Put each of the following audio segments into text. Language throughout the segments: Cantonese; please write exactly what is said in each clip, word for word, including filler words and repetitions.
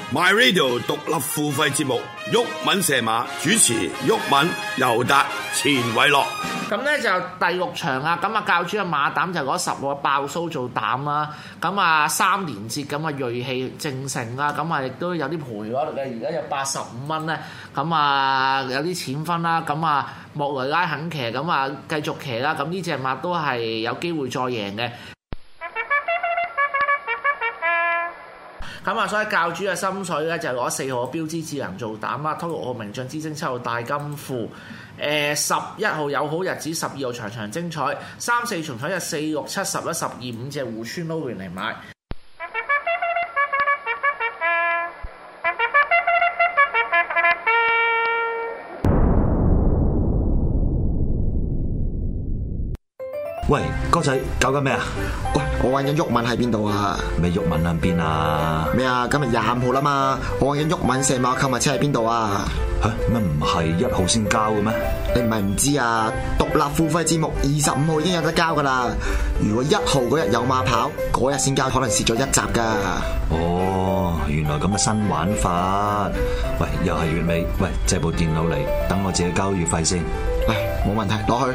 My Radio 獨立付費節目，毓民射馬主持，毓民、尤達、錢偉樂。 咁咧就第六場啊，咁啊教主嘅馬膽就攞十個爆蘇做膽啦，咁啊三連捷咁啊銳氣正勝啦，咁啊亦都有啲賠咯，而家有八十五蚊咧，咁啊有啲錢分啦，咁啊莫雷拉肯騎，咁啊繼續騎啦，咁呢隻馬都係有機會再贏嘅。咁啊，所以教主嘅心水咧就攞四號標誌智能做膽啦，拖六號名將之星，七號大金庫，誒十一號有好日子，十二號場場精彩，三四重彩就四六七十一十二五隻互村撈完嚟買。 喂，哥仔搞緊咩啊？ 喂，我揾緊毓民喺邊度啊？ 咩毓民喺邊啊？ 咩啊？今日廿五號啦嘛，我揾緊毓民射馬購物車喺邊度啊？ 吓，乜唔係一號先交嘅咩？ 你唔係唔知啊？獨立付費節目二十五號已經有得交噶啦。如果一號嗰日有馬跑，嗰日先交，可能蝕咗一集噶。 哦，原來咁嘅新玩法。喂，又係月尾，喂，借部電腦嚟，等我自己交月費先。 嚟，冇問題，攞去。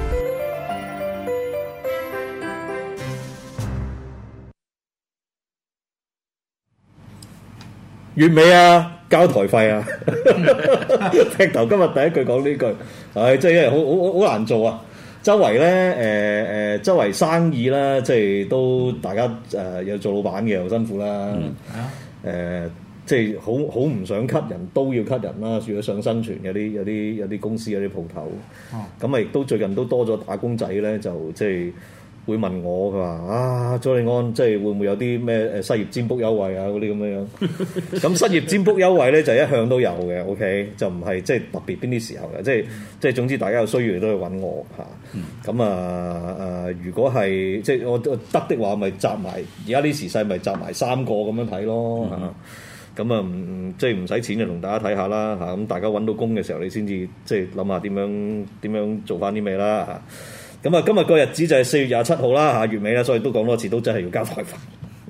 月尾啊，交台費啊！劈頭今日第一句講呢句，唉，真係因為好好好難做啊！周圍咧，誒、呃、誒，周圍生意啦，即係都大家誒有、呃、做老闆嘅又辛苦啦， 嗯，係啊， 誒、呃，即係好好唔想 cut 人，都要 cut 人啦。如果想生存，有啲有啲有啲公司有啲鋪頭，咁啊亦都最近都多咗打工仔咧，就即係。會問我佢話啊，佐利安即係會唔會有啲咩誒失業占卜優惠啊嗰啲咁樣樣？咁失業占卜優惠咧就一向都有嘅 ，OK 就唔係即係特別邊啲時候嘅，即係即係總之大家有需要都去揾我嚇。咁啊誒，如果係即係我得的話，咪集埋而家呢時勢咪集埋三個咁樣睇咯嚇。咁啊唔即係唔使錢就同大家睇下啦嚇。咁大家揾到工嘅時候，你先至即係諗下點樣點樣做翻啲咩啦嚇。咁啊，今日個日子就係四月廿七號啦嚇，月尾啦，所以都講多次，都真係要交台費。誒、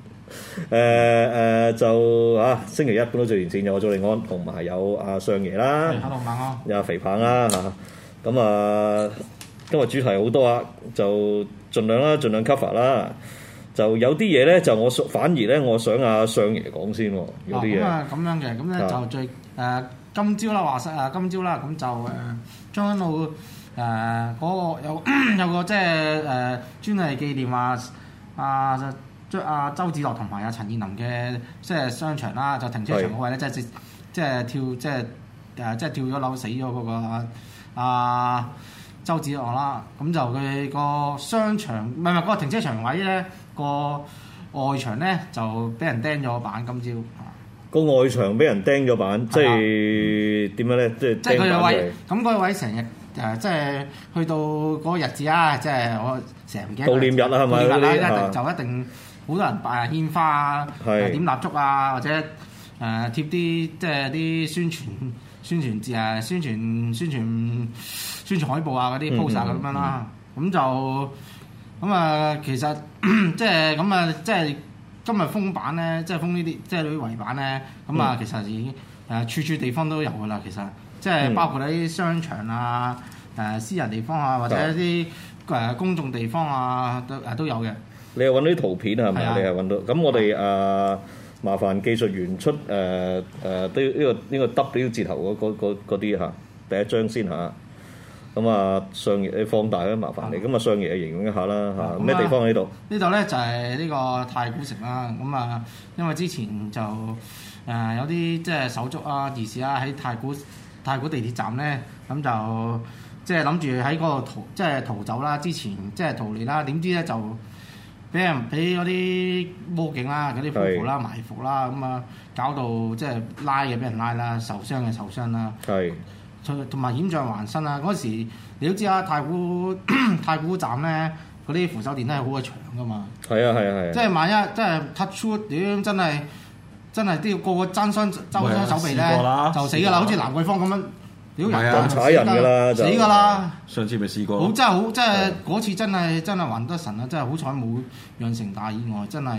呃、誒、呃，就啊，星期一搬到最前線有佐利安，同埋有阿相爺啦，有阿肥棒啦嚇。咁啊，今日主題好多啊，就盡量啦，盡量 cover 啦。就有啲嘢咧，就我反而咧，我想阿相爺講先喎。有啲嘢啊，咁樣嘅，咁咧就最誒、呃、今朝啦，話實啊，今朝啦，咁就誒將到。誒嗰、呃那個有有個即係誒專係紀念啊啊將阿周梓樂同埋阿陳彥霖嘅即係商場啦，就停車場嗰位咧，即係即係跳即係誒即係跳咗樓死咗嗰、那個阿、啊、周梓樂啦。咁就佢個商場唔係唔係嗰個停車場位咧，個外牆咧就俾人釘咗板。今朝個外牆俾人釘咗板，即係點樣咧？即係即係佢個位咁嗰個位成日。誒即係去到嗰個日子啊！即係我成日唔記得。悼念日啦，係咪？悼念日啦，一定就一定好多人擺獻花啊，點蠟燭啊，或者誒貼啲即係啲宣傳宣傳字啊、宣傳宣傳宣傳海報啊嗰啲 poster 咁樣啦。咁就咁啊，其實即係咁啊，即係今日封版咧，即係封呢啲即係啲圍板咧。咁啊，其實已經誒處處地方都有㗎啦，其實。即係包括喺啲商場啊、誒、呃、私人地方啊，或者一啲誒、呃、公眾地方啊，都誒都有嘅。 你係揾到啲圖片係咪？是啊、你係揾到。咁我哋誒、呃、麻煩技術員出誒誒呢呢個呢、呢個 W 字頭嗰啲嚇，第一張先嚇。咁啊，相爺你放大咧，麻煩你。咁啊，相爺形容一下啦嚇。咩、啊、地方喺呢度？ 呢度咧就係、是、呢個太古城啦。咁啊，因為之前就誒、呃、有啲即係手足啊、兒時啊喺太古。太古地鐵站咧，咁就即係諗住喺嗰度逃，即係逃走啦。之前即係逃離啦，點知咧就俾人俾嗰啲魔警啦、嗰啲夫婦啦埋伏啦，咁啊搞到即係拉嘅俾人拉啦，受傷嘅受傷啦。係，同埋險象環生啦。嗰時你都知啦，太古太古站咧嗰啲扶手電梯係好鬼長噶嘛。係啊係啊係啊！即係萬一即係 touch wood，屌真係〜真係都要個個爭雙周雙手臂咧，就死㗎啦！好似蘭桂坊咁樣，屌人咁踩人㗎啦，死㗎啦！ 上次咪試過， 好真係好，真係嗰次真係真係還得神啊！真係好彩冇釀成大意外，真係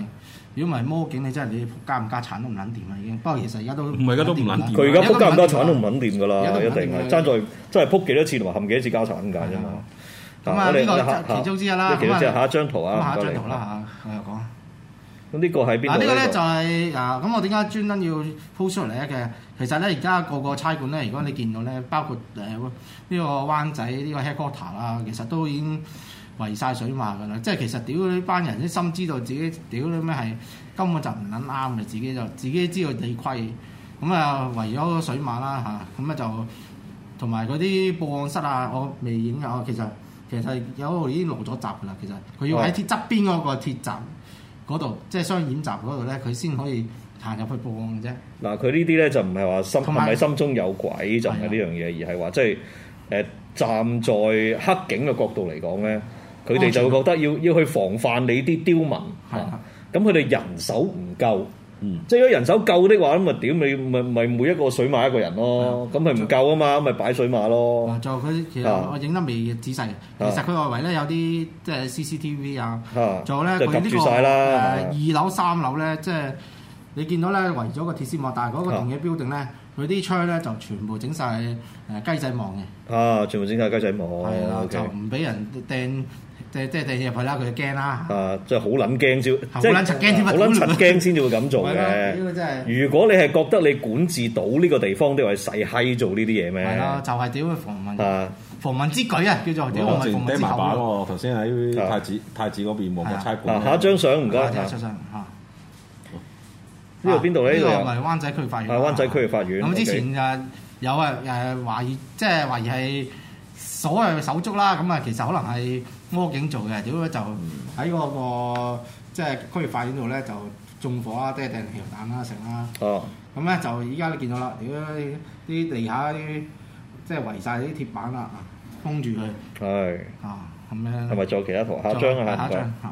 如果唔係魔警，你真係你加唔加產都唔撚掂啦已經。不過其實而家都唔係而家都唔撚掂。 佢而家撲加唔加產都唔撚掂㗎啦，一定係爭在真係撲幾多次同埋冚幾多次加產咁解啫嘛。 咁啊，呢個其中之一啦。 其中之一下一張圖啊， 下一張圖啦嚇，我又講。 咁呢個喺邊度？ 嗱，呢個咧就係啊，咁我點解專登要 post 出嚟咧嘅？其實咧，而家個個差館咧，如果你見到咧，包括誒呢個灣仔呢個 headquarter 啦，其實都已經圍晒水馬㗎啦。即係其實屌呢班人啲心知道自己屌你咩係根本就唔撚啱嘅，自己就自己知道理虧。咁啊圍咗水馬啦嚇，咁咧就同埋嗰啲報案室啊，我未影啊，其實其實有度已經落咗閘㗎啦。其實佢要喺鐵側邊嗰個鐵閘嗰度，即係雙演閘嗰度咧，佢先可以行入去報案嘅啫。嗱， 佢呢啲咧就唔係話心係咪心中有鬼，就唔係呢樣嘢，而係話即係誒站在黑警嘅角度嚟講咧，佢哋就會覺得要要去防範你啲刁民。係啊，咁佢哋人手唔夠。嗯，即係如果人手夠的話，咁咪屌你咪咪每一個水馬一個人咯，咁佢唔夠啊嘛，咁咪擺水馬咯。就佢其實我影得未仔細，其實佢外圍咧有啲即係 C C T V 啊，仲有咧佢呢個誒二樓三樓咧，即係你見到咧圍咗個鐵絲網，但係嗰個同嘅標定咧，佢啲窗咧就全部整晒誒雞仔網嘅。啊，全部整晒雞仔網。係啦，就唔俾人掟。即係即係掟入去啦，佢就驚啦。啊，即係好撚驚先，即係好撚柒驚添，好撚柒驚先至會咁做嘅。如果你係覺得你管治到呢個地方，都係細閪做呢啲嘢咩？係咯，就係屌防民啊，防民之舉啊，叫做屌防民之口。埋喎，頭先喺太子太子嗰邊冇乜差館。下一張相唔該。下一張相嚇。呢度邊度咧？呢個係灣仔區域法院。係灣仔區域法院。咁之前誒有啊誒懷疑，即係懷疑係所謂手足啦。咁啊，其實可能係魔警做嘅，屌就喺嗰個即係區域法院度咧就縱火啦，即係掟汽油彈啦，成啦。哦。咁咧就依家你見到啦，屌啲地下啲即係圍晒啲鐵板啦，封住佢。係。啊，咁樣。係咪仲有其他圖？下一張啊，下一張嚇。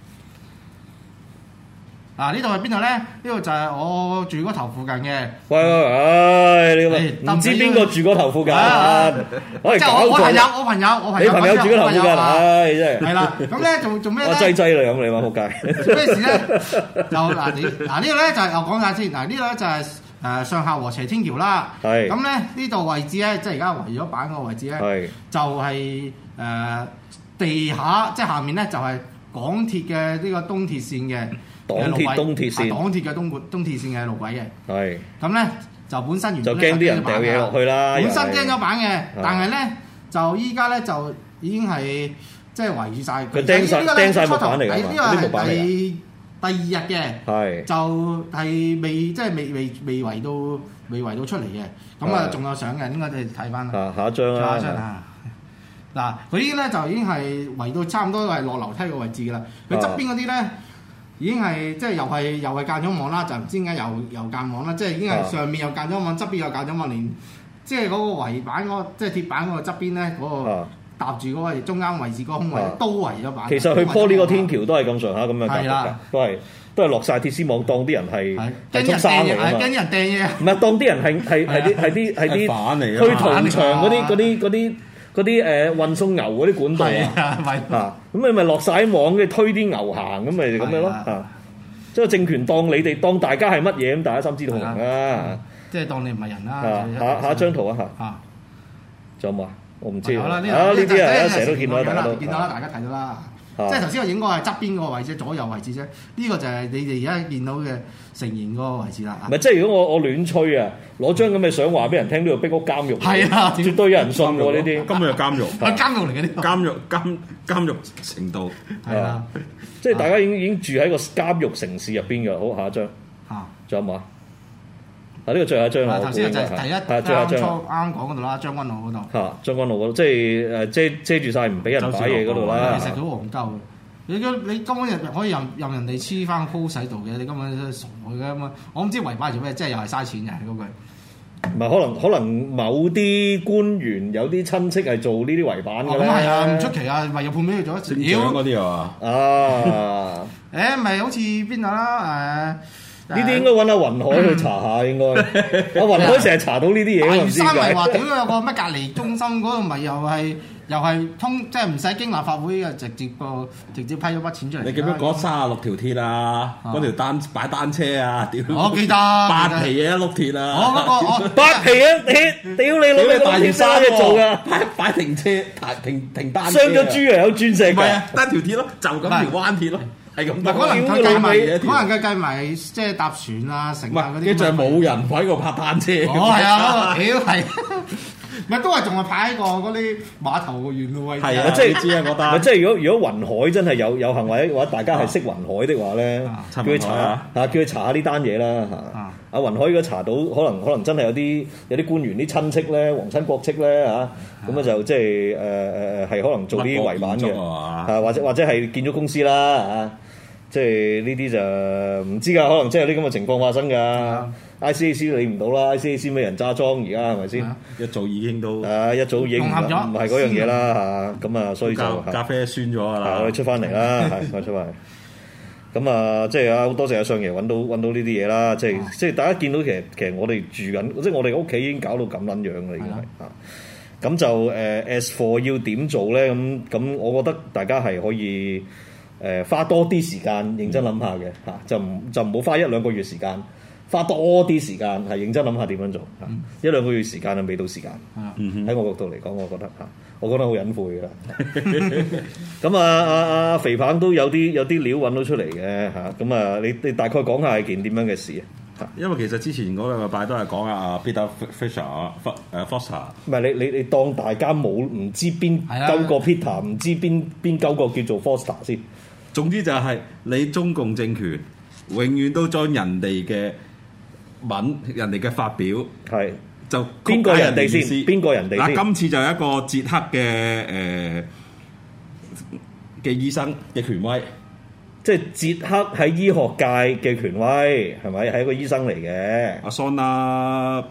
嗱，呢度係邊度咧？呢度就係我住嗰頭附近嘅。喂喂，唉，你唔知邊個住嗰頭附近？即係我我朋友，我朋友，我朋友。你朋友住嗰頭附近？唉，真係。係啦，咁咧做做咩咧？我擠擠啦，咁你話仆街。咩事咧？就嗱你嗱呢個咧就係我講下先。嗱呢個咧就係誒上下禾輋天橋啦。係。咁咧呢度位置咧，即係而家圍咗板個位置咧，係就係誒地下，即係下面咧就係港鐵嘅呢個東鐵線嘅。港鐵東鐵線，港鐵嘅東東鐵線嘅路軌嘅，係咁咧就本身原就驚啲人掉嘢落去啦，本身釘咗板嘅，但係咧就依家咧就已經係即係圍住晒佢釘晒釘晒木板嚟㗎嘛，呢個係第第二日嘅，係就係未即係未未未圍到未圍到出嚟嘅，咁啊仲有相嘅，應該你睇翻啦。下一張啦，下一張啊！嗱，佢依家咧就已經係圍到差唔多係落樓梯嘅位置㗎啦，佢側邊嗰啲咧。已經係即係又係又係間咗網啦，就唔知點解又又間網啦，即係已經係上面又間咗網，側邊又間咗網，連即係嗰個圍板嗰即係鐵板嗰個側邊咧嗰個搭住嗰個中間位置嗰個空位都圍咗板。其實去鋪呢個天橋都係咁上下咁嘅格局㗎，都係都係落晒鐵絲網，當啲人係係中山嚟㗎嘛，驚人掟嘢。唔係當啲人係係係啲係啲係啲板嚟㗎，去屠場嗰啲嗰啲嗰啲。嗰啲誒運送牛嗰啲管道啊，咁你咪落晒網嘅推啲牛行，咁咪咁樣咯啊！即係政權當你哋當大家係乜嘢咁，大家心知肚明啦。即係當你唔係人啦。下下一張圖啊嚇，仲有冇啊？我唔知啊。呢啲啊，成日都見到，大家都見到啦，大家睇到啦。即係頭先我影過係側邊嗰個位置，左右位置啫。呢個就係你哋而家見到嘅成賢嗰個位置啦。唔係，即係如果我我亂吹啊，攞張咁嘅相話俾人聽，呢度逼屋監獄，係啊，絕對有人信喎呢啲。今日係監獄，係監獄嚟嘅呢個。監獄監監獄程度係啊，即係大家已經已經住喺個監獄城市入邊嘅。好，下一張嚇，仲有冇啊？嗱，呢個最後一張啦。頭先就係第一，係最後一張。啱啱講嗰度啦，將軍澳嗰度。嚇，將軍澳嗰度，即係誒遮遮住晒唔俾人擺嘢嗰度啦。其實佢黃鳩嘅，你你根本入可以任任人哋黐翻個 post 喺度嘅，你根本傻嘅咁啊！我唔知圍擺做咩，即係又係嘥錢嘅嗰句。唔係，可能可能某啲官員有啲親戚係做呢啲圍板嘅咧。咁係啊，唔出奇啊，咪又判俾佢做一次。妖嗰啲啊！啊，誒咪好似邊度啦誒？誒呢啲應該揾阿雲海去查下，應該阿雲海成日查到呢啲嘢， 大唔知嶼山咪話點解。 屌有個咩隔離中心嗰度咪又係又係通，即係唔使經立法會嘅，直接個直接批咗筆錢出嚟。 你記唔記得嗰三十六條鐵啊？嗰條單擺單車啊？屌！ 我記得八皮嘢一碌鐵啊！ 我嗰個我八皮一鐵，屌你老味大條山嘅做㗎， 擺擺停車停停單車。 傷咗豬啊！有鑽石㗎。 唔係啊，單條鐵咯，就咁條彎鐵咯，係咁。 唔係可能佢計埋，可能佢計埋即係搭船啊、乘唔係， 啊嗰啲。 跟住係冇人喺度拍單車。 哦，係啊，屌係。唔係都係仲係擺喺個嗰啲碼頭沿路位置。 係啊，即係知啊，覺得。 即係如果如果雲海真係有有幸或者或者大家係識雲海的話咧，叫佢查下嚇，叫佢查下呢單嘢啦嚇。阿雲海如果查到，可能可能真係有啲有啲官員啲親戚咧，皇親國戚咧嚇，咁啊就即係誒誒誒係可能做啲違反嘅嚇，或者或者係建築公司啦嚇，即係呢啲就唔知㗎，可能真係有啲咁嘅情況發生㗎。I C A C 理唔到啦 ，I C A C 咩人揸莊而家係咪先？ 一早已經都啊一早已經唔唔係嗰樣嘢啦嚇，咁啊所以就咖啡酸咗㗎啦， 我哋出翻嚟啦，係我出翻嚟。咁啊，即係啊，好多謝阿相爺揾到揾到呢啲嘢啦，即係即係大家見到其實其實我哋住緊，即係我哋屋企已經搞到咁撚樣啦，已經係啊。咁就誒 as for 要點做咧？咁咁，我覺得大家係可以誒花多啲時間認真諗下嘅嚇，就唔就唔好花一兩個月時間。花多啲時間係認真諗下點樣做，嗯、一兩個月時間係未到時間。喺、嗯、我角度嚟講，我覺得嚇，我覺得好隱晦㗎啦。咁啊啊啊肥棒都有啲有啲料揾到出嚟嘅嚇，咁啊你你大概講下係件點樣嘅事啊？ 因為其實之前嗰兩個禮拜都係講阿 Peter Fisher 啊，誒 Foster。 唔係你你你當大家冇唔知邊鳩個 Peter，唔知邊邊鳩個叫做 Foster 先。 總之就係你中共政權永遠都將人哋嘅文人哋嘅發表係就邊個人哋先？邊個人哋先？ 嗱，今次就係一個捷克嘅誒嘅醫生嘅權威， 即係捷克喺醫學界嘅權威，係咪？係一個醫生嚟嘅。 阿 Sona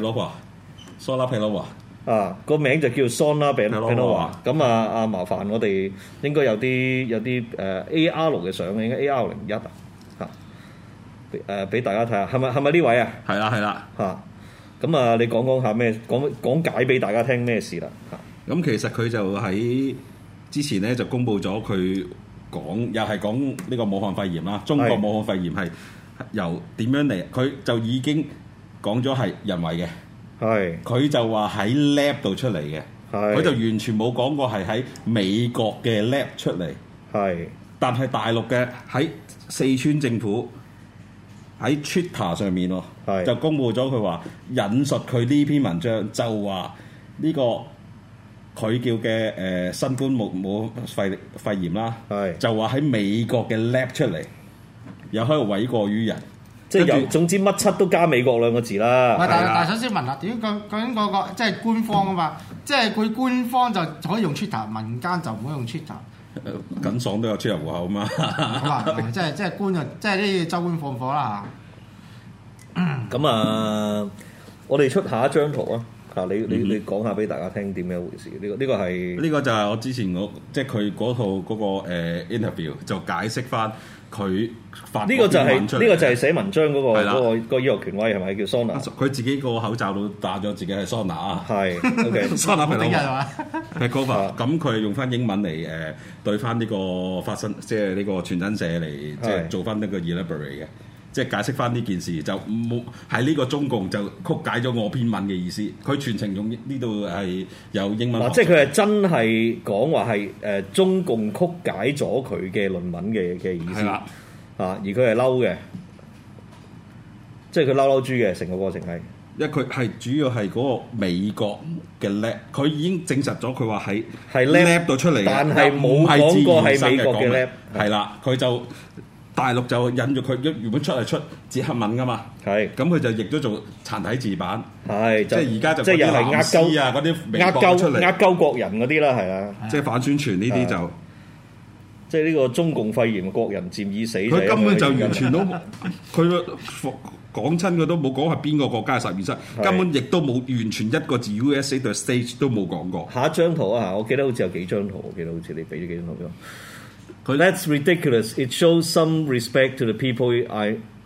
Pelova，Sona Pelova 啊，個名就叫 Sona Pelova。咁啊啊，麻煩我哋應該有啲有啲誒 A R 嘅相，應該 A R 零一啊。誒俾、呃、大家睇下，係咪係咪呢位啊？ 係啦係啦嚇，咁啊你講講下咩？講講解俾大家聽咩事啦？嚇、 嗯，咁其實佢就喺之前咧就公布咗佢講，又係講呢個武漢肺炎啦。中國武漢肺炎係由點樣嚟？佢就已經講咗係人為嘅。係，佢就話喺 lab 度出嚟嘅。係，佢就完全冇講過係喺美國嘅 lab 出嚟。係，但係大陸嘅喺四川政府。喺 Twitter 上面喎，就公佈咗佢話引述佢呢篇文章，就話呢、這個佢叫嘅誒、呃、新冠冇冇肺肺炎啦，就話喺美國嘅 lab 出嚟，又喺度諉過於人，即係有總之乜七都加美國兩個字啦。喂，但但係首先問啦，點究究竟嗰個即係官方啊嘛？即係佢官方就可以用 Twitter，民間就唔可以用 Twitter。 緊爽都有出入戶口嘛？ 好啊，即係即係官就即係啲州官放火啦嚇。 咁啊，我哋出下一張圖啊！啊，你你你講下俾大家聽點樣回事？呢個呢個係呢個就係我之前我即係佢嗰套嗰個誒 interview 就解釋翻佢發呢個就係呢個就係寫文章嗰個嗰個嗰個醫學權威係咪叫 Sona？ 佢自己個口罩都打咗自己係 Sona 啊，係 OK，Sona 係嘛？係 Cover，咁佢用翻英文嚟誒對翻呢個發生即係呢個傳真社嚟即係做翻呢個 elaborate 嘅。即係解釋翻呢件事，就冇喺呢個中共就曲解咗我篇文嘅意思。佢全程用呢度係有英文。嗱， 即係佢係真係講話係誒中共曲解咗佢嘅論文嘅嘅意思。係啦，啊，而佢係嬲嘅，即係佢嬲嬲豬嘅成個過程係。 因為佢係主要係嗰個美國嘅 lab，佢已經證實咗佢話喺係 lab 度出嚟， 但係冇講過係美國嘅 lab。 係啦，佢就。大陸就引咗佢，原本出係出捷克文噶嘛，係咁佢就譯咗做殘體字版，係即係而家就即係又係呃鳩啊嗰啲呃鳩呃鳩國人嗰啲啦，係啊， 即係反宣傳呢啲就， 即係呢個中共肺炎國人漸已死， 佢根本就完全都佢講親佢都冇講係邊個國家嘅實驗室，根本亦都冇完全一個字 U S A 對 stage 都冇講過。 下一張圖啊，我記得好似有幾張圖，我記得好似你俾咗幾張圖咗。That's ridiculous. It shows some respect to the people I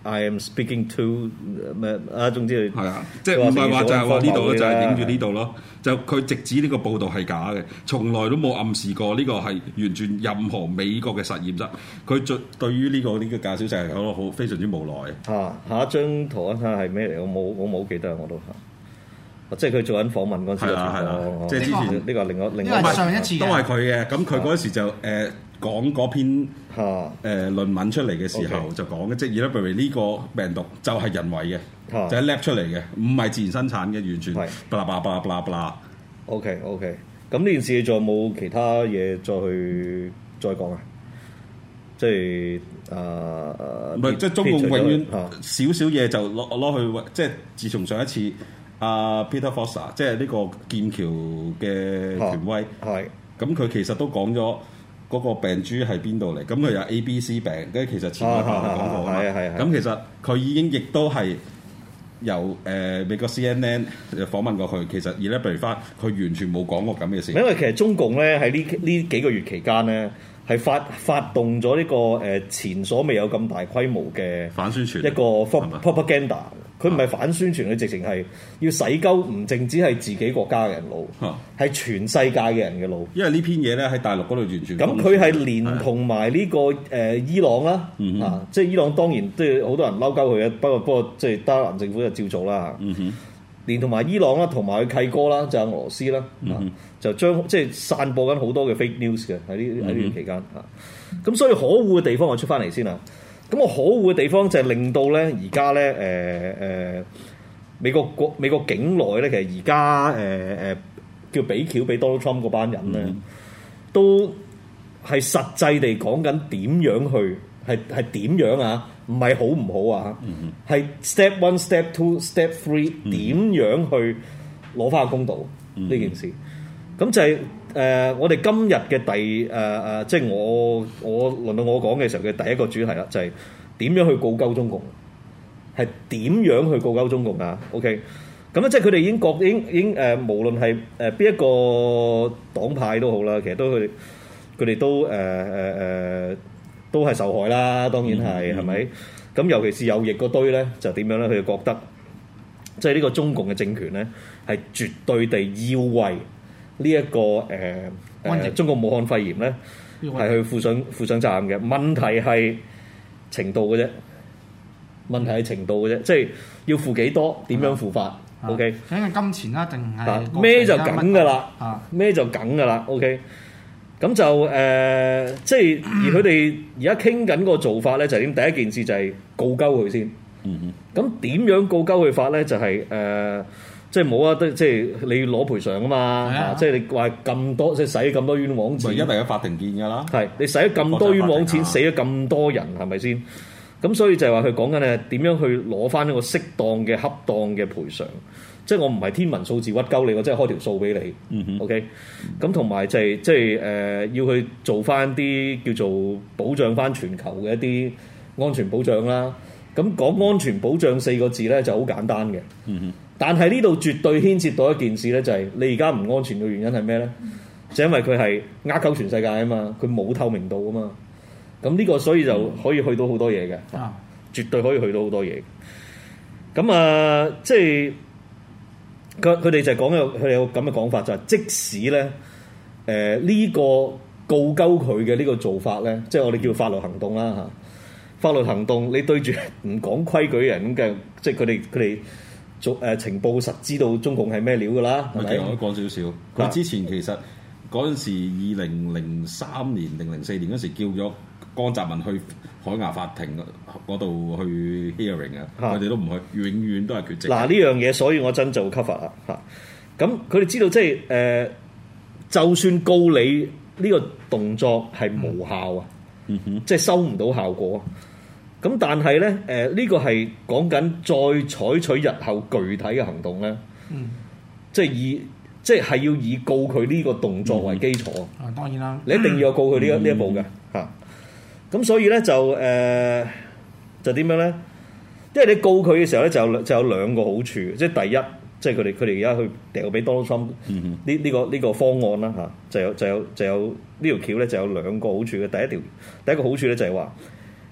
I am speaking to 咩啊？總之係啊，即係唔係話就係話呢度咯，就係影住呢度咯。就佢直指呢個報導係假嘅，從來都冇暗示過呢個係完全任何美國嘅實驗室。佢對對於呢、這個呢、這個假消息係好好非常之無奈。 嚇、啊，下一張圖睇下係咩嚟？我冇我冇記得我都嚇。即係佢做緊訪問嗰陣時， 係啦係啦，即係之前呢個另外另外上一次都係佢嘅。咁佢嗰時就誒、呃、講嗰篇嚇誒、 啊呃、論文出嚟嘅時候 Okay. 就講嘅，即係 Elaborate 呢個病毒就係人為嘅， 啊、 就係 lab 出嚟嘅，唔係自然生產嘅，完全係巴拉巴拉巴拉巴拉巴拉。 OK OK，咁呢件事仲有冇其他嘢再去再講啊？即係誒誒， 唔係即係中共永遠少少嘢就攞攞去，即係自從上一次阿 Peter Foster 即係呢個劍橋嘅權威， 係咁佢其實都講咗嗰個病株係邊度嚟，咁佢有 A B C 病，跟住其實前嗰排講過啊嘛，咁其實佢已經亦都係。由誒、呃、美國 C N N 訪問過佢，其實而咧，譬如翻佢完全冇講過咁嘅事。 因為其實中共咧喺呢呢幾個月期間咧，係發發動咗呢、這個誒、呃、前所未有咁大規模嘅反宣傳一個 propaganda。佢唔係反宣傳，佢直情係要洗鳩，唔淨止係自己國家嘅人腦，係、啊、全世界嘅人嘅腦。 因為呢篇嘢咧喺大陸嗰度完全咁佢係連同埋呢、這個誒、呃、伊朗啦，嗯、哼啊，即係伊朗當然都係好多人嬲鳩佢嘅，不過不過即係德蘭政府就照做啦。嗯、哼連同埋伊朗啦，同埋佢契哥啦，就係、是、俄羅斯啦，嗯、哼就將即係散播緊好多嘅 fake news 嘅喺呢喺呢段期間嚇。咁、啊、所以可惡嘅地方我出翻嚟先啦。咁我可惡嘅地方就係令到咧，而家咧誒誒美國國美國境內咧，其實而家誒誒叫俾橋俾 Donald Trump 嗰班人咧，嗯、都係實際地講緊點樣去係係點樣啊？唔係好唔好啊？係、嗯、step one、step two、step three 點、嗯、樣去攞翻個公道呢、嗯、件事？咁就係、是。誒、呃，我哋今日嘅第誒誒、呃，即係我我輪到我講嘅時候嘅第一個主題啦，就係、是、點樣去告鳩中共，係點樣去告鳩中共啊 ？OK，咁咧即係佢哋已經覺已經已經誒、呃，無論係誒邊一個黨派都好啦，其實都佢佢哋都誒誒誒都係受害啦，當然係係咪？咁、嗯、尤其是右翼嗰堆咧，就點樣咧？佢哋覺得即係呢個中共嘅政權咧，係絕對地要為呢一、這個誒誒、呃呃、中國武漢肺炎咧，係去負上負上責任嘅。問題係程度嘅啫，問題係程度嘅啫，即係要負幾多，點樣負法 ？OK， 究竟係金錢啦，定係孭就梗㗎啦，孭就梗㗎啦。OK，咁就誒、呃，即係而佢哋而家傾緊個做法咧，就係點？第一件事就係告鳩佢先。嗯哼，咁點樣告鳩佢法咧？就係、是、誒。呃即係冇啊！都即係你要攞賠償啊嘛！啊即係你話咁多，即係使咁多冤枉錢， 咪一定喺法庭見㗎啦。係你使咗咁多冤枉錢，死咗咁多人，係咪先？咁所以就係話佢講緊係點樣去攞翻一個適當嘅、恰當嘅賠償。即係我唔係天文數字屈鳩你，我即係開條數俾你。嗯、哼 OK，咁同埋就係、是、即係誒、呃，要去做翻啲叫做保障翻全球嘅一啲安全保障啦。咁講安全保障四個字咧就好簡單嘅。嗯哼。但係呢度絕對牽涉到一件事咧，就係、是、你而家唔安全嘅原因係咩咧？就因為佢係呃鳩全世界啊嘛，佢冇透明度啊嘛。咁呢個所以就可以去到好多嘢嘅，嗯、絕對可以去到好多嘢。咁啊，即係佢佢哋就係講有佢哋有咁嘅講法，就係、是、即使咧誒呢個告鳩佢嘅呢個做法咧，即係我哋叫法律行動啦嚇。法律行動你對住唔講規矩嘅人咁嘅，即係佢哋佢哋。做誒、呃、情報實知道中共係咩料㗎啦，係咪？ 其實我都講少少。佢之前其實嗰陣時，二零零三年定零四年嗰時，叫咗江澤民去海牙法庭嗰度去 hearing 啊，佢哋都唔去，永遠都係缺席。嗱呢樣嘢，所以我真就 cover 啦嚇。咁佢哋知道即係誒、呃，就算告你呢個動作係無效啊，嗯哼，即係收唔到效果。咁但係咧，誒、呃、呢、這個係講緊再採取日後具體嘅行動咧，嗯，即係以即係係要以告佢呢個動作為基礎。啊、 嗯，當然啦， 你一定要有告佢呢一呢一步嘅嚇。咁、嗯啊、所以咧就誒、呃、就點樣咧？因為你告佢嘅時候咧，就有就有兩個好處。即係第一，即係佢哋佢哋而家去掉俾 Donald Trump 呢呢個呢、這個方案啦嚇、啊，就有就有就有呢條橋咧就有兩個好處嘅。第一條第一個好處咧就係話。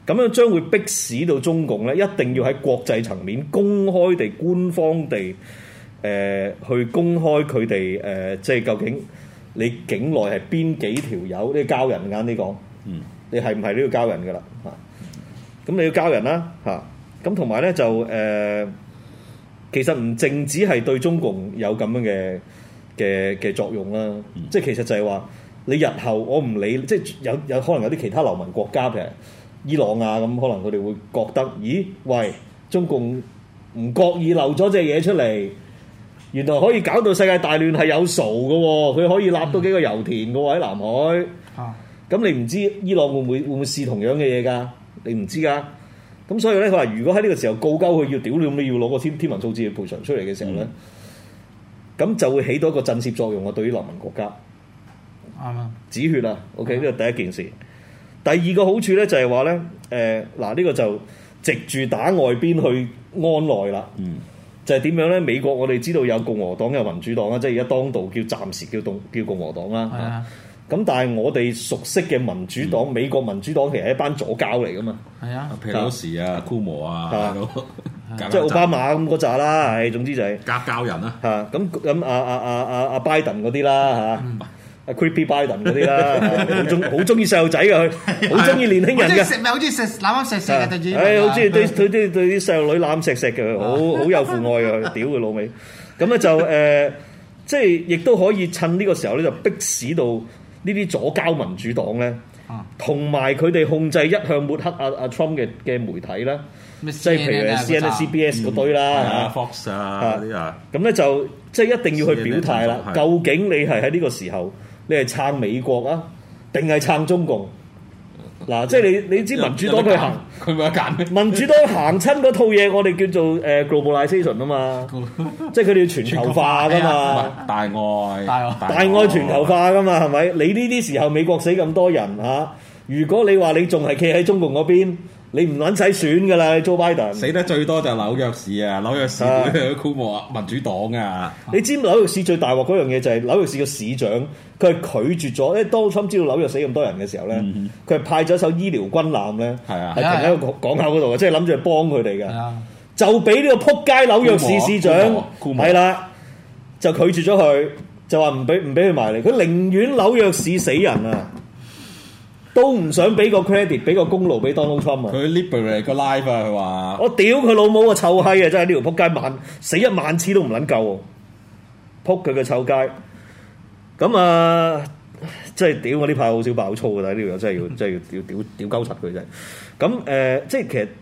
咁樣將會迫使到中共咧一定要喺國際層面公開地、官方地誒、呃、去公開佢哋誒，即係究竟你境內係邊幾條友？你交人啱啲講，嗯，你係唔係都要交人㗎啦？嚇，咁你要交人啦，嚇，咁同埋咧就誒、呃，其實唔淨止係對中共有咁樣嘅嘅嘅作用啦，嗯、即係其實就係話你日後我唔理，即係有有可能有啲其他流氓國家譬如伊朗啊，咁可能佢哋會覺得，咦，喂，中共唔覺意漏咗隻嘢出嚟，原來可以搞到世界大亂係有數嘅喎，佢可以立到幾個油田嘅喎喺南海。啊，咁你唔知伊朗會唔會會唔會試同樣嘅嘢㗎？你唔知㗎。咁所以咧，佢話如果喺呢個時候告鳩佢要屌你，咁你要攞個天天文數字去賠償出嚟嘅時候咧，咁、嗯、就會起到一個震懾作用啊！對於流氓國家，啱啊、嗯，止血啊 ！OK，呢個第一件事。第二個好處咧就係話咧，誒嗱呢個就藉住打外邊去安內啦。嗯，就係點樣咧？美國我哋知道有共和黨有民主黨啦，即係而家當道叫暫時叫共叫共和黨啦。係啊。咁但係我哋熟悉嘅民主黨，嗯、美國民主黨其實係一班左膠嚟噶嘛。係啊，佩洛西啊、庫摩啊，即係奧巴馬咁嗰扎啦。係總之就係夾膠人啦。嚇咁咁阿阿阿阿阿拜登嗰啲啦嚇。阿 Creepy Biden 嗰啲啦，好中好中意細路仔嘅佢，好中意年輕人嘅，食咪好中意食攬攬錫錫嘅對住，係好中意對對對對啲細路女攬錫錫嘅，好好有父愛嘅，屌佢老味。咁咧就誒、呃，即係亦都可以趁呢個時候咧，就迫使到呢啲左膠民主黨咧，同埋佢哋控制一向抹黑阿阿 Trump 嘅嘅媒體啦，即係譬如 C N N、C B S 嗰堆啦嚇 ，Fox 啊嗰啲啊，咁咧就即係一定要去表態啦。究竟你係喺呢個時候？你係撐美國啊，定係撐中共？嗱，即係你你知民主黨佢行，佢冇得揀咩？民主黨行親嗰套嘢，我哋叫做誒 globalization 啊嘛，即係佢哋要全球化噶嘛，大愛大愛全球化噶嘛，係咪？你呢啲時候美國死咁多人嚇，如果你話你仲係企喺中共嗰邊，你唔撚使選噶啦，Joe Biden 死得最多就係紐約市啊，紐約市佢酷摩民主黨啊。你知紐約市最大鑊嗰樣嘢就係紐約市嘅市長，佢係拒絕咗，因為當 Trump 知道紐約死咁多人嘅時候咧，佢係、嗯、派咗艘醫療軍艦咧，係停喺個港口嗰度嘅，即係諗住去幫佢哋嘅，就俾呢個撲街紐約市市長係啦，就拒絕咗佢，就話唔俾唔俾佢埋嚟，佢寧願紐約市死人啊！都唔想俾個 credit， 俾個功勞俾 Donald Trump 啊！佢 liberate 個 life 啊！佢話：我屌佢老母個臭閪啊！真係呢條撲街萬死一萬次都唔撚夠，撲佢個臭街！咁啊，即係屌我呢排好少爆粗㗎，但係呢條友真係要真係要屌屌屌鳩柒佢真係。咁誒、呃，即係其實誒，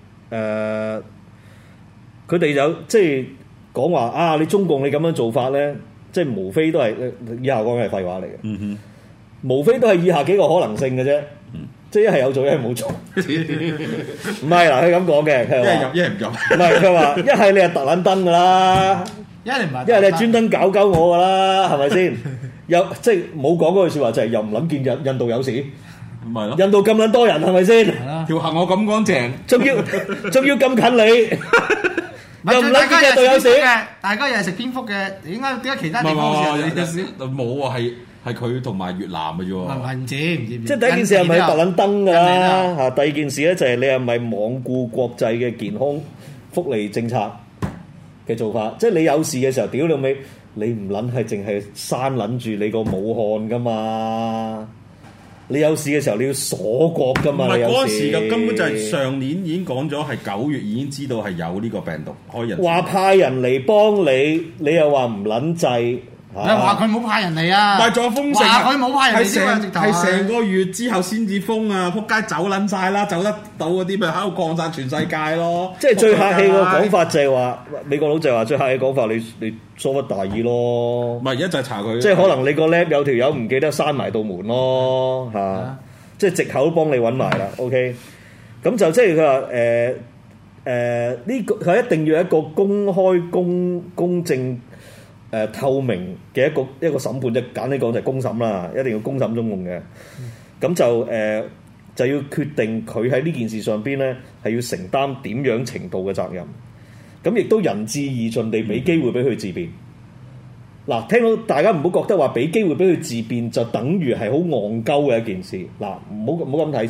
佢、呃、哋有即係講話啊！你中共你咁樣做法咧，即係無非都係以下講嘅係廢話嚟嘅。嗯哼。無非都係以下幾個可能性嘅啫，嗯、即係一係有做，一係冇做。唔係嗱，佢咁講嘅，佢話一係入，一係唔入。唔係佢話一係你係特撚登㗎啦，一係唔係，一係你係專登搞鳩我㗎啦，係咪先？又即係冇講嗰句説話，就係又唔諗見印印度有事，唔係咯？印度咁撚多人係咪先？條行我咁乾淨，仲要仲要咁近你，又唔諗見印度有事嘅？大家又係食蝙蝠嘅，點解點解其他地方有事？冇喎，係。係佢同埋越南嘅啫喎，唔知唔知，即係第一件事係咪特撚登㗎啦？嚇，第二件事咧就係你係咪罔顧國際嘅健康福利政策嘅做法？即係你有事嘅時候，屌你尾，你唔撚係淨係閂撚住你個武漢㗎嘛？你有事嘅時候你要鎖國㗎嘛？唔係嗰陣時嘅，根本就係上年已經講咗，係九月已經知道係有呢個病毒開人。話派人嚟幫你，你又話唔撚制。你話佢冇派人嚟啊？但係仲有封城，話佢冇派人嚟先啊！係成個月之後先至封啊！撲街走撚晒啦，走得到嗰啲咪喺度降曬全世界咯！即係最客氣個講法就係話，美國佬就係話最客氣講法，你你疏忽大意咯。唔係而家就係查佢，即係可能你個 lab 有條友唔記得閂埋道門咯嚇，啊、即係藉口都幫你揾埋啦。OK，咁就即係佢話誒誒呢個佢一定要一個公開公公正。誒、呃、透明嘅一個一個審判，即係簡單講就係公審啦，一定要公審中共嘅。咁、嗯、就誒、呃、就要決定佢喺呢件事上邊咧係要承擔點樣程度嘅責任。咁亦都仁至義盡地俾機會俾佢自辯。嗱、嗯，聽到大家唔好覺得話俾機會俾佢自辯就等於係好戇鳩嘅一件事。嗱，唔好唔好咁睇先。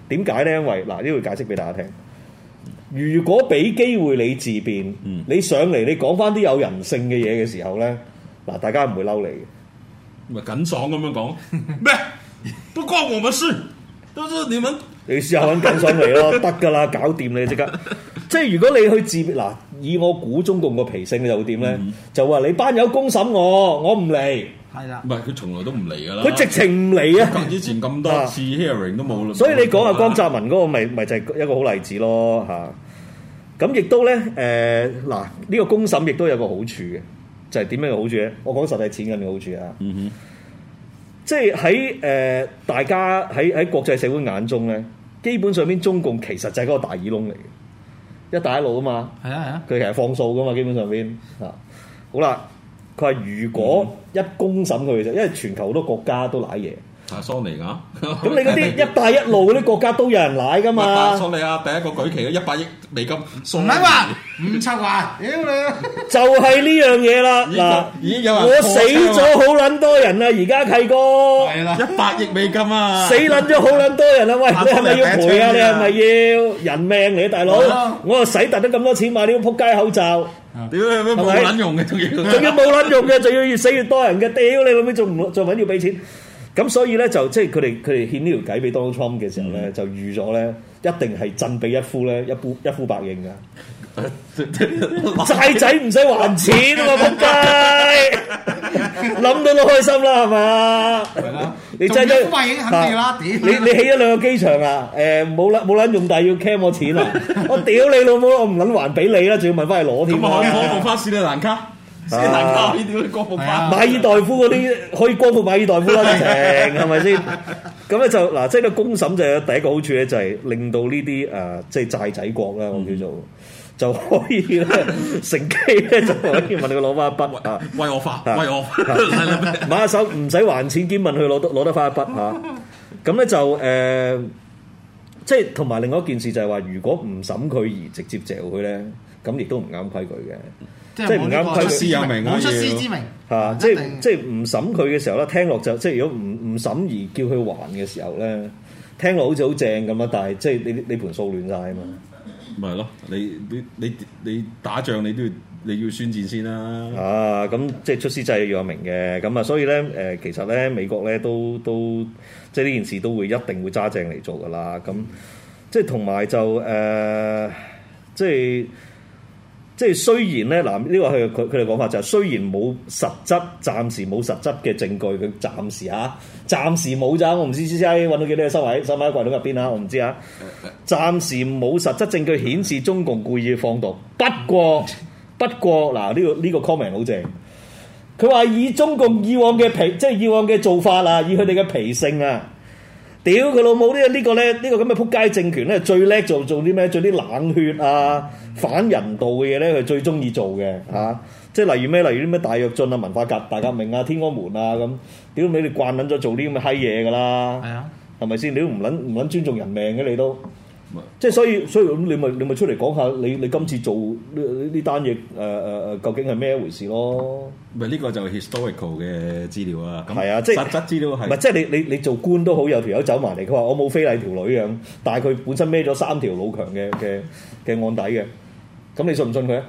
點解咧？因為嗱，呢度解釋俾大家聽。如果俾機會你自辯，嗯、你上嚟你講翻啲有人性嘅嘢嘅時候咧，嗱，大家唔會嬲你嘅。 咪緊爽咁樣講咩？不關我們事，都係你們。 你試下揾緊爽嚟咯，得㗎啦，搞掂你即刻。即係如果你去自嗱，以我估中共個脾性就會點咧？嗯、就話你班友公審我，我唔嚟。 係啦， 唔係佢從來都唔嚟㗎啦。 佢直情唔嚟啊！ 之前咁多次 hearing 都冇。 所以你講下江澤民嗰個咪咪就係一個好例子咯嚇。咁亦都咧誒嗱，呢個公審亦都有個好處嘅，就係點樣嘅好處咧？我講實際錢銀嘅好處啊。嗯哼。即係喺誒大家喺喺國際社會眼中咧，基本上邊中共其實就係嗰個大耳窿嚟嘅，一帶一路啊嘛。係啊係啊，佢其實放數噶嘛，基本上邊啊。好啦，佢話如果一公審佢嘅時候，因為全球好多國家都賴嘢。 啊，桑尼亞， 咁你嗰啲一帶一路嗰啲國家都有人賴噶嘛？ 桑尼亞第一個舉旗嘅一百億美金， 唔係話唔插話，屌你！ 就係呢樣嘢啦，嗱， 已經有人我死咗好撚多人啦，而家契哥， 係啦，一百億美金啊， 死撚咗好撚多人啦，喂，你係咪要賠啊？你係咪要人命嚟啊，大佬？我又使特登咁多錢買呢個撲街口罩。 屌你冇撚用嘅，仲要仲要冇撚用嘅，仲要越死越多人嘅，屌你老味，仲唔仲揾要俾錢？咁所以咧就即係佢哋佢哋獻呢條計俾 Donald Trump 嘅時候咧，嗯、就預咗咧一定係振臂一呼咧，一呼一呼百應噶。債仔唔使還錢啊嘛，仆街！諗到都開心啦，係嘛？係啦，你真係一呼百應肯定啦，屌！你你起咗兩個機場啊？誒冇撚冇撚用，但係要 cam 我錢啊！我屌你老母，我唔撚還俾你啦，仲要問翻嚟攞添。咁啊， 可以放翻斯里蘭卡。斯里蘭卡呢啲光復翻，馬爾代夫嗰啲可以光復馬爾代夫啦，直情係咪先？咁咧就嗱，即係個公審就有第一個好處咧，就係令到呢啲誒即係債仔國啦，我叫做、嗯、就可以咧乘機咧就可以問佢攞翻一筆啊， 威我發，威我買下手唔使還錢兼問佢攞得攞得翻一筆嚇。咁咧就誒、呃，即係同埋另外一件事就係話，如果唔審佢而直接嚼佢咧，咁亦都唔啱規矩嘅。即係唔啱規矩， 出師有名，冇出師之名嚇，即係即係唔審佢嘅時候咧，聽落就即係如果唔唔審而叫佢還嘅時候咧，聽落好似好正咁啊！但係即係你你盤數亂晒啊嘛， 咪係咯？你你你你打仗你都要你要宣戰先啦啊！咁即係出師制要有名嘅，咁啊，所以咧誒、呃，其實咧美國咧都都即係呢件事都會一定會揸正嚟做噶啦。咁即係同埋就誒、呃，即係。即係雖然咧，嗱呢個係佢佢哋講法就係雖然冇實質，暫時冇實質嘅證據，佢暫時嚇，暫時冇咋，我唔知 C C I 揾到幾多收喺收喺櫃桶入邊啊，我唔知啊。暫時冇實質證據顯示中共故意放毒，不過不過嗱呢、呢個呢、呢個 comment 好正，佢話以中共以往嘅脾，即係以往嘅做法啊，以佢哋嘅脾性啊。屌佢老母呢！呢個咧，呢個咁嘅撲街政權咧，最叻做做啲咩？做啲冷血啊、反人道嘅嘢咧，佢最中意做嘅嚇、啊。即係例如咩？例如啲咩大躍進啊、文化革大革命啊、天安門啊咁。屌你哋慣撚咗做啲咁嘅閪嘢㗎啦。係啊，係咪先？你都唔撚唔撚尊重人命嘅你都。即係所以所以咁你咪你咪出嚟講下你你今次做呢呢單嘢誒誒誒究竟係咩一回事咯？ 咪呢個就係 historical 嘅資料啊！ 係啊，即係實質資料係。唔係即係你你你做官都好，有條友走埋嚟，佢話我冇非禮條女咁，但係佢本身孭咗三條老強嘅嘅嘅案底嘅，咁你信唔信佢啊？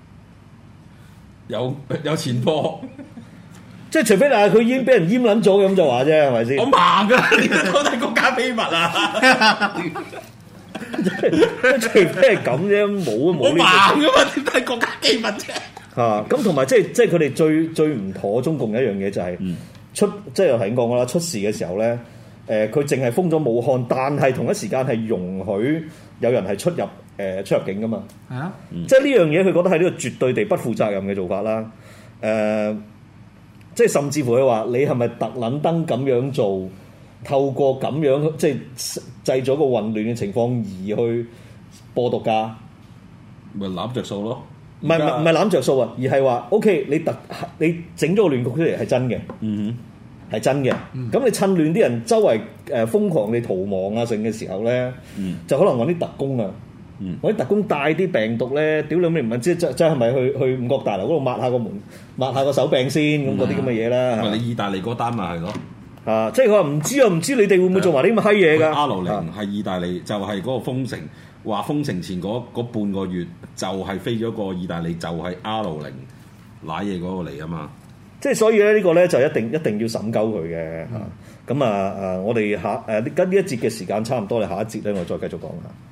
有有前科。 即係除非嗱，佢已經俾人閹撚咗咁就話啫，係咪先？ 我盲㗎，呢個都係國家秘密啊！ 除非係咁啫，冇啊冇呢個。 盲㗎嘛，點解國家機密啫？ 嚇咁同埋即係即係佢哋最最唔妥中共一樣嘢就係、是嗯、出即係頭先講過啦，出事嘅時候咧，誒佢淨係封咗武漢，但係同一時間係容許有人係出入誒、呃、出入境㗎嘛。係啊，嗯、即係呢樣嘢佢覺得係呢個絕對地不負責任嘅做法啦。誒、呃，即係甚至乎佢話你係咪特撚登咁樣做？透過咁樣即係製咗個混亂嘅情況而去播毒㗎， 咪攬着數咯。 唔係唔係攬着數啊，而係話 OK，你特你整咗個亂局出嚟係真嘅，嗯哼，係真嘅。咁、嗯、你趁亂啲人周圍誒瘋狂地逃亡啊，剩嘅時候咧，嗯、就可能揾啲特工啊，揾啲、嗯、特工帶啲病毒咧，屌你唔係知即即係咪去去五角大樓嗰度抹下個門、抹下個手柄先咁嗰啲咁嘅嘢啦。 咪你意大利嗰單咪係咯？ 啊！即係佢話唔知啊，唔知你哋會唔會做埋啲咁嘅閪嘢㗎？ 阿勞寧係意大利，就係、是、嗰個封城，話封城前嗰半個月就係飛咗個意大利，就係、是、阿勞寧攋嘢嗰個嚟啊嘛！ 即係所以咧，呢個咧就一定一定要審鳩佢嘅嚇。咁啊誒，我哋下誒跟呢一節嘅時間差唔多，你下一節咧我再繼續講下。